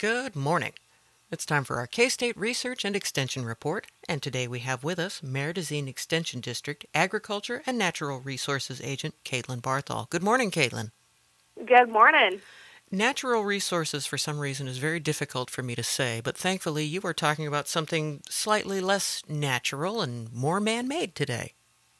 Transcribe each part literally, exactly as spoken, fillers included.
Good morning. It's time for our K-State Research and Extension Report, and today we have with us Mare-Dezine Extension District Agriculture and Natural Resources Agent Caitlin Barthol. Good morning, Caitlin. Good morning. Natural resources, for some reason, is very difficult for me to say, but thankfully you are talking about something slightly less natural and more man-made today.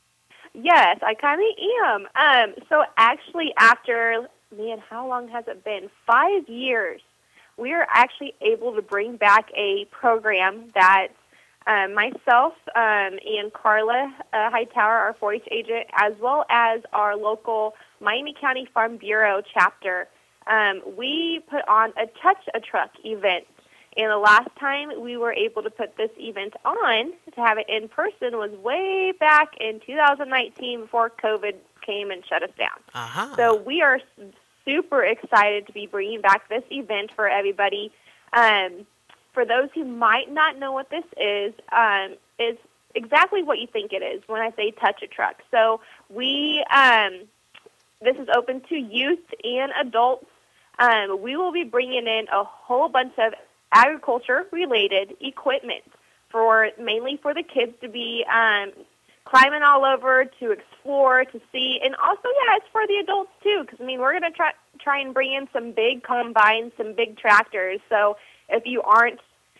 Yes, I kind of am. Um, so actually after, man, how long has it been? Five years. We are actually able to bring back a program that um, myself um, and Carla uh, Hightower, our four H agent, as well as our local Miami County Farm Bureau chapter, um, we put on a Touch a Truck event. And the last time we were able to put this event on, to have it in person, was way back in two thousand nineteen before COVID came and shut us down. Uh-huh. So we are super excited to be bringing back this event for everybody. Um, for those who might not know what this is, um, is exactly what you think it is when I say Touch a Truck. So we, um, this is open to youth and adults. Um, we will be bringing in a whole bunch of agriculture-related equipment for mainly for the kids to be um, climbing all over, to explore, to see, and also, yeah, it's for the adults too. Because I mean, we're going to try try and bring in some big combines, some big tractors. So if you aren't,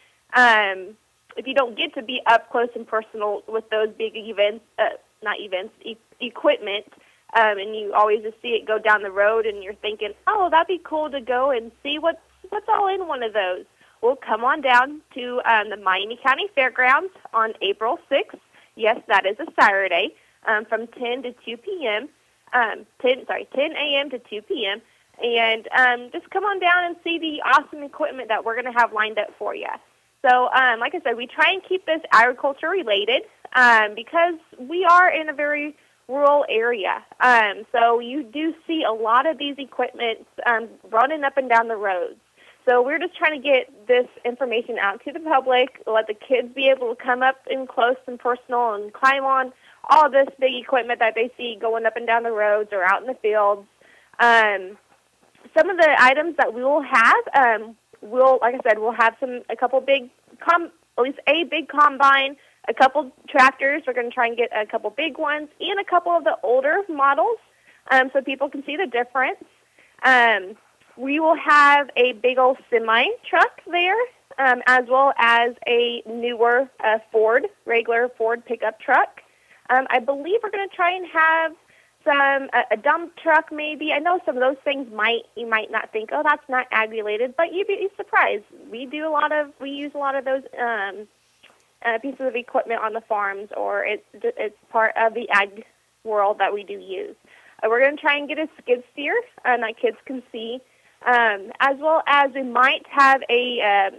um, if you don't get to be up close and personal with those big events, uh, not events, e- equipment, um, and you always just see it go down the road, and you're thinking, oh, that'd be cool to go and see what's what's all in one of those. Well, come on down to um, the Miami County Fairgrounds on April sixth. Yes, that is a Saturday, um, from ten to two p.m. Um, ten, sorry, ten a.m. to two p.m. And um, just come on down and see the awesome equipment that we're going to have lined up for you. So, um, like I said, we try and keep this agriculture related um, because we are in a very rural area. Um, so you do see a lot of these equipment um, running up and down the roads. So we're just trying to get this information out to the public, let the kids be able to come up in close and personal and climb on all this big equipment that they see going up and down the roads or out in the fields. Um, some of the items that we will have, um, we'll, like I said, we'll have some a couple big, com- at least a big combine, a couple tractors. We're going to try and get a couple big ones, and a couple of the older models, um, so people can see the difference. Um, We will have a big old semi truck there, um, as well as a newer uh, Ford, regular Ford pickup truck. Um, I believe we're going to try and have some a, a dump truck maybe. I know some of those things might you might not think, oh, that's not ag related, but you'd be surprised. We do a lot of we use a lot of those um, uh, pieces of equipment on the farms, or it's it's part of the ag world that we do use. Uh, we're going to try and get a skid steer uh, that kids can see. Um, as well as we might have a um,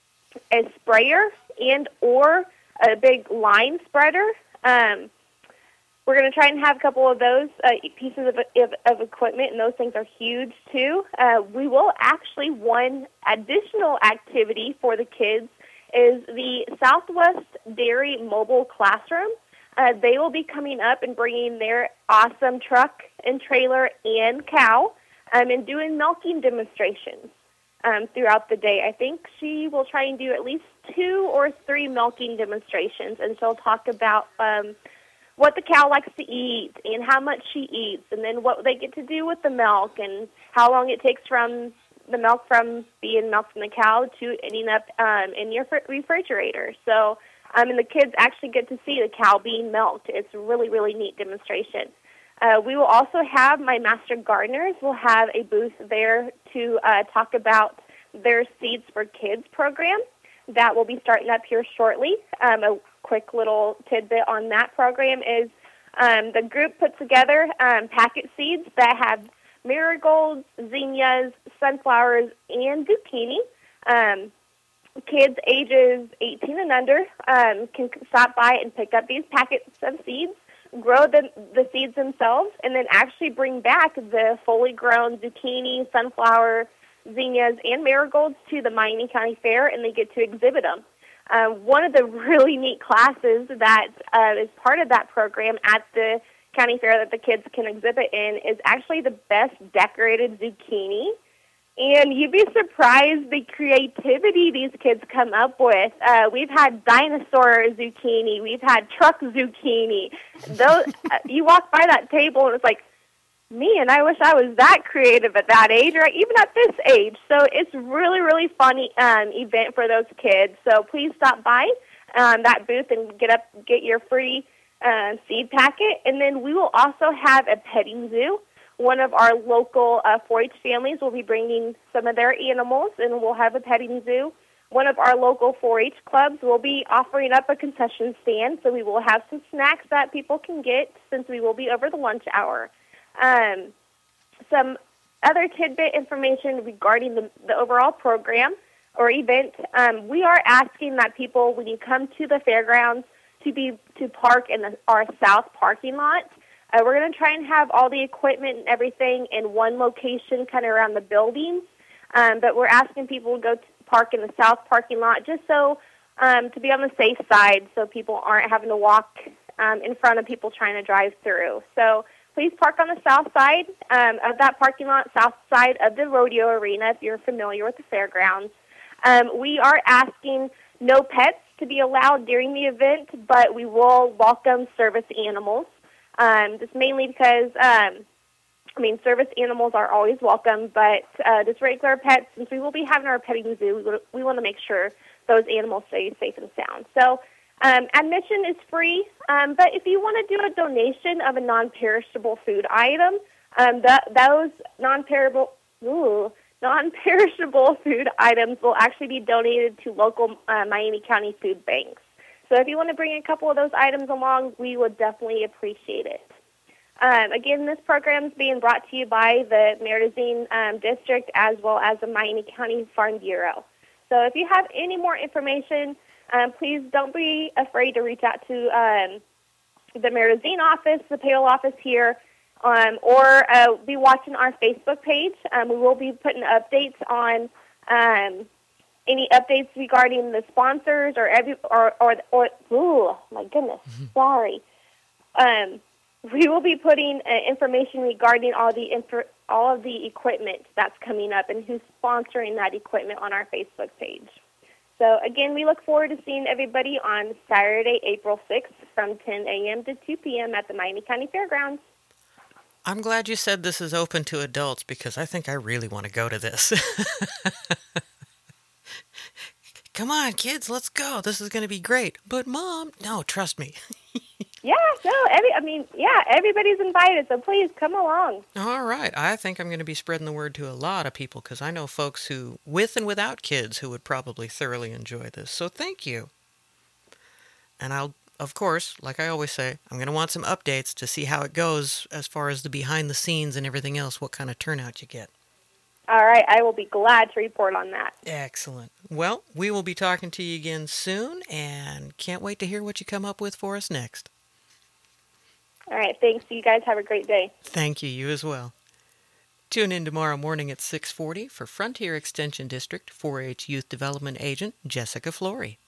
a sprayer and or a big line spreader. Um, we're going to try and have a couple of those uh, pieces of, of, of equipment, and those things are huge too. Uh, we will actually, one additional activity for the kids is the Southwest Dairy Mobile Classroom. Uh, they will be coming up and bringing their awesome truck and trailer and cow. Um, and doing milking demonstrations um, throughout the day. I think she will try and do at least two or three milking demonstrations, and she'll talk about um, what the cow likes to eat and how much she eats, and then what they get to do with the milk and how long it takes from the milk from being milked from the cow to ending up um, in your refrigerator. So, um, and the kids actually get to see the cow being milked. It's a really, really neat demonstration. Uh, we will also have my Master Gardeners will have a booth there to uh, talk about their Seeds for Kids program. That will be starting up here shortly. Um, a quick little tidbit on that program is um, the group put together um, packet seeds that have marigolds, zinnias, sunflowers, and zucchini. Um, kids ages eighteen and under um, can stop by and pick up these packets of seeds, grow the, the seeds themselves, and then actually bring back the fully grown zucchini, sunflower, zinnias, and marigolds to the Miami County Fair, and they get to exhibit them. Uh, one of the really neat classes that uh, is part of that program at the county fair that the kids can exhibit in is actually the best decorated zucchini And you'd be surprised the creativity these kids come up with. Uh, we've had dinosaur zucchini. We've had truck zucchini. Those uh, you walk by that table and it's like, man, I wish I was that creative at that age, or even at this age. So it's really, really funny um, event for those kids. So please stop by um, that booth and get up, get your free uh, seed packet. And then we will also have a petting zoo. One of our local uh, four H families will be bringing some of their animals, and we'll have a petting zoo. One of our local four H clubs will be offering up a concession stand, so we will have some snacks that people can get since we will be over the lunch hour. Um, some other tidbit information regarding the, the overall program or event. Um, we are asking that people, when you come to the fairgrounds, to be to park in the, our south parking lot. Uh, we're going to try and have all the equipment and everything in one location, kind of around the buildings. Um, but we're asking people to go to park in the south parking lot just so um, to be on the safe side, so people aren't having to walk um, in front of people trying to drive through. So please park on the south side um, of that parking lot, south side of the rodeo arena, if you're familiar with the fairgrounds. Um, we are asking no pets to be allowed during the event, but we will welcome service animals. Um, just mainly because, um, I mean, service animals are always welcome, but uh, just regular pets, since we will be having our petting zoo, we, we want to make sure those animals stay safe and sound. So um, admission is free, um, but if you want to do a donation of a non-perishable food item, um, that, those non-perishable, ooh, non-perishable food items will actually be donated to local uh, Miami County food banks. So if you want to bring a couple of those items along, we would definitely appreciate it. Um, again, this program is being brought to you by the Maridazine um, District as well as the Miami County Farm Bureau. So if you have any more information, um, please don't be afraid to reach out to um, the Maridazine office, the payroll office here, um, or uh, be watching our Facebook page. Um, we will be putting updates on um, any updates regarding the sponsors or every or or or ooh, my goodness, sorry. Um, we will be putting uh, information regarding all the infor- all of the equipment that's coming up and who's sponsoring that equipment on our Facebook page. So again, we look forward to seeing everybody on Saturday, April sixth, from ten a.m. to two p.m. at the Miami County Fairgrounds. I'm glad you said this is open to adults because I think I really want to go to this. Come on, kids, let's go. This is going to be great. But, Mom, no, trust me. Yeah, no, every, I mean, yeah, everybody's invited, so please come along. All right. I think I'm going to be spreading the word to a lot of people because I know folks who, with and without kids, who would probably thoroughly enjoy this. So thank you. And I'll, of course, like I always say, I'm going to want some updates to see how it goes as far as the behind the scenes and everything else, what kind of turnout you get. All right, I will be glad to report on that. Excellent. Well, we will be talking to you again soon, and can't wait to hear what you come up with for us next. All right, thanks. You guys have a great day. Thank you. You as well. Tune in tomorrow morning at six forty for Frontier Extension District four H Youth Development Agent Jessica Flory.